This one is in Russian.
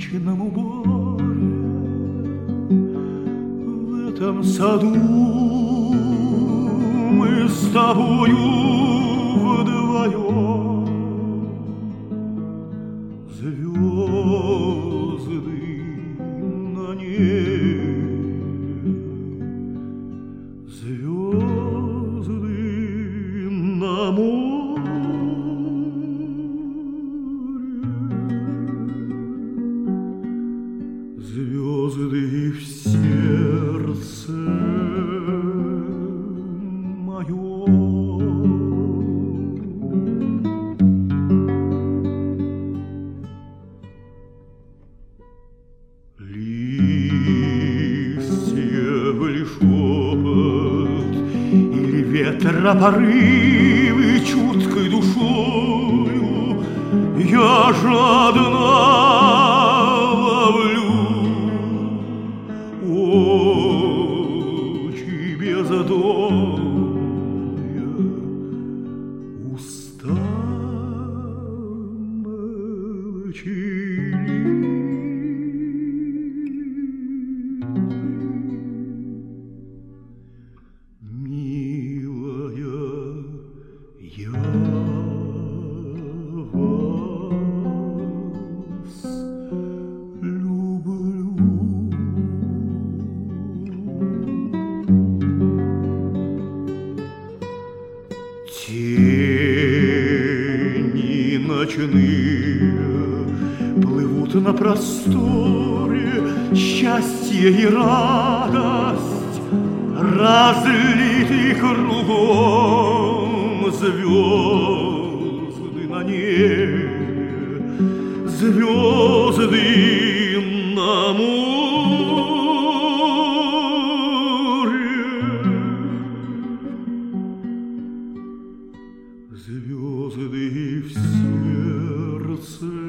вечном уборе, в этом саду мы с тобою вдвоем. Звезды на небе, звезды на море, звезды в сердце моем. Листьев ли шепот, или ветра порывы чуткой душою я жадно ловлю очи бездомные, уста молчаливы. Я вас люблю. Тени ночные плывут на просторе, счастье и радость разлиты кругом. Звезды на небе, звезды на море, звезды в сердце